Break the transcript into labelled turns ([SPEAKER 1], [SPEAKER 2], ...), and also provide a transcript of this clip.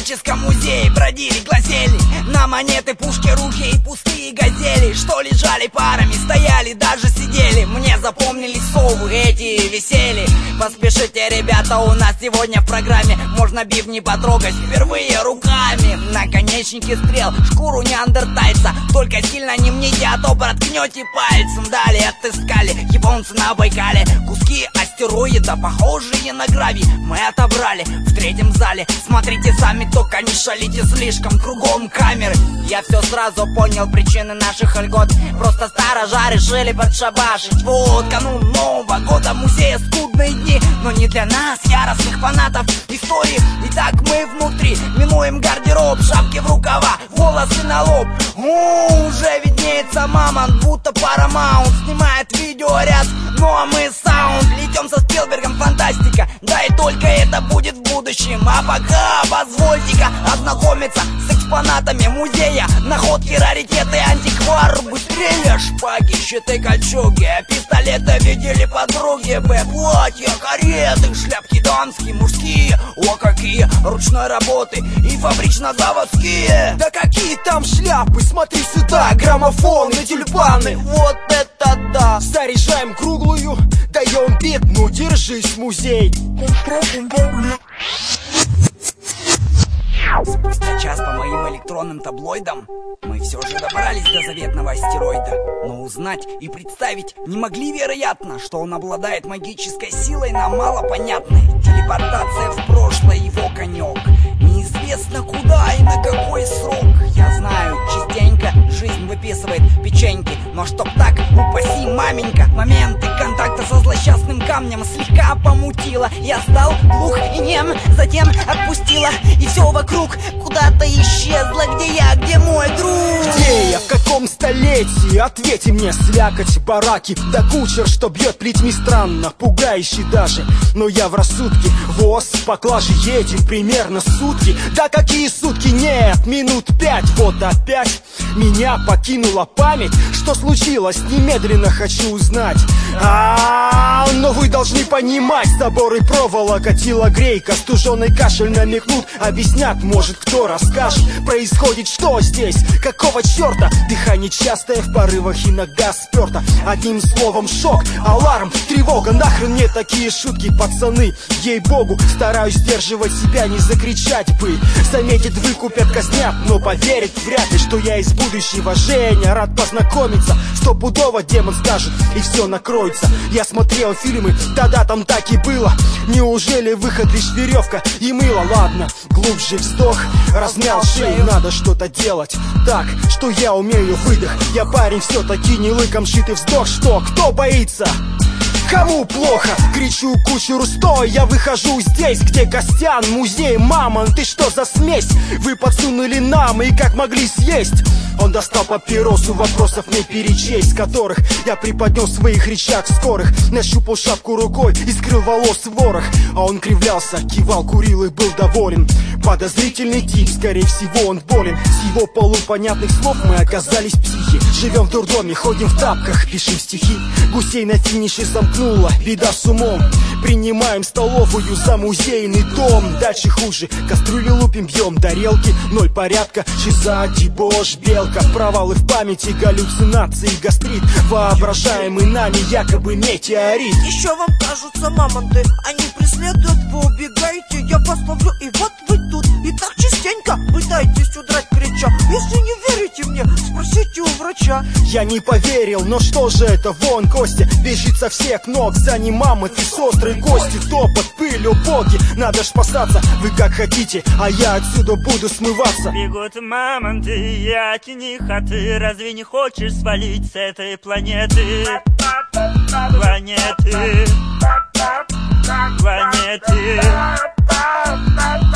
[SPEAKER 1] историческом музее бродили, глазели на монеты, пушки, руки и пустые газели, что лежали парами, стояли, даже сидели. Мне запомнились совы эти весели. Поспешите, ребята, у нас сегодня в программе можно бивни потрогать впервые руками. Наконечники стрел, шкуру неандертальца, только сильно не мните, а то проткнете пальцем. Далее отыскали японцы на Байкале куски астероида, похожие на гравий. Мы отобрали в третьем зале. Смотрите сами, только не шалите слишком, кругом камеры. Я все сразу понял, причины наших льгот. Просто сторожа решили подшабашить. Вот канун Нового года, музея скудные дни, но не для нас, яростных фанатов истории. Итак, мы внутри, минуем гардероб, шапки в рукава, волосы на лоб. Уже виднеется мамонт, будто Paramount снимает видеоряд, ну а мы саунд. Летем со Спилбергом, фантастика, да и только это будет в будущем. А пока позвольте-ка ознакомиться с экспонатами музея. Находки, раритеты, антиквар. Быстрее шпаги, щиты, кольчуги, пистолеты видели подруги. Платья, кареты, шляпки дамские, мужские. О, какие ручной работы и фабрично-заводские.
[SPEAKER 2] Да какие там шляпы, смотри сюда, граммофон и тюльпаны. Вот это да! Заряжаем круглую, даем бит, ну держись, музей.
[SPEAKER 1] Спустя час по моим электронным таблоидам мы все же добрались до заветного астероида. Но узнать и представить не могли, вероятно, что он обладает магической силой, нам мало понятной. Телепортация в прошлое его конек. Неизвестно куда и на какой срок. Я знаю, частенько жизнь выписывает печеньки, но чтоб так, упаси, маменька. Моменты контакта со злосчастным камнем слегка помутило. Я стал глух и нем, затем отпустила, и все вокруг куда-то исчезло. Где я, где мой друг?
[SPEAKER 2] Где я, в каком столетии? Ответьте мне, слякоть, бараки, да кучер, что бьет плетьми, странно, пугающий даже. Но я в рассудке, воз, поклажи едем примерно сутки. Да какие сутки? Нет, минут 5. Вот опять меня покинула память. Что случилось? Немедленно хочу узнать. Но вы должны понимать, забор и проволока, телогрейка, стуженый кашель намекнут, объяснят, может кто расскажет. Происходит что здесь? Какого черта? Дыхание частое, в порывах иногда сперто. Одним словом шок, аларм, тревога. Нахрен мне такие шутки, пацаны? Ей-богу, стараюсь сдерживать себя, не закричать бы. Заметит, выкупят, казнят, но поверит вряд ли, что я из будущего. Женя, рад познакомиться. Стопудово демон скажет, и все накроется. Я смотрел фильмы, да-да, там так и было. Неужели выход лишь веревка и мыло? Ладно, глубже вздох, размял шею, надо что-то делать. Так, что я умею, выдох. Я парень все-таки не лыком шитый вздох. Что, кто боится? Кому плохо? Кричу кучеру, стой, я выхожу здесь, где Костян, музей, мамонт, ты что за смесь? Вы подсунули нам и как могли съесть? Он достал папиросу, вопросов не перечесть, которых я преподнес в своих речах скорых. Нащупал шапку рукой и скрыл волос ворох. А он кривлялся, кивал, курил и был доволен. Подозрительный тип, скорее всего он болен. С его полупонятных слов мы оказались психи. Живем в дурдоме, ходим в тапках, пишем стихи. Гусей на финише замкнула, беда с умом. Принимаем столовую за музейный дом. Дальше хуже, кастрюли лупим, бьем тарелки. Ноль порядка, шиза, дебош, белка. Провалы в памяти, галлюцинации, гастрит. Воображаемый нами якобы метеорит.
[SPEAKER 3] Еще вам кажутся мамонты, они преследуют, вы убегаете. Я вас ловлю, и вот вы тут. И так частенько пытаетесь удрать, крича. Если не верите мне, спросите у врача.
[SPEAKER 2] Я не поверил, но что же это? Вон Костя бежит со всех ног. За ним мамонт и с острой кости. Топот, пыль, о боги, надо ж спасаться. Вы как хотите, а я отсюда буду смываться.
[SPEAKER 4] Бегут мамонты, я от них, а ты разве не хочешь свалить с этой планеты? Планеты.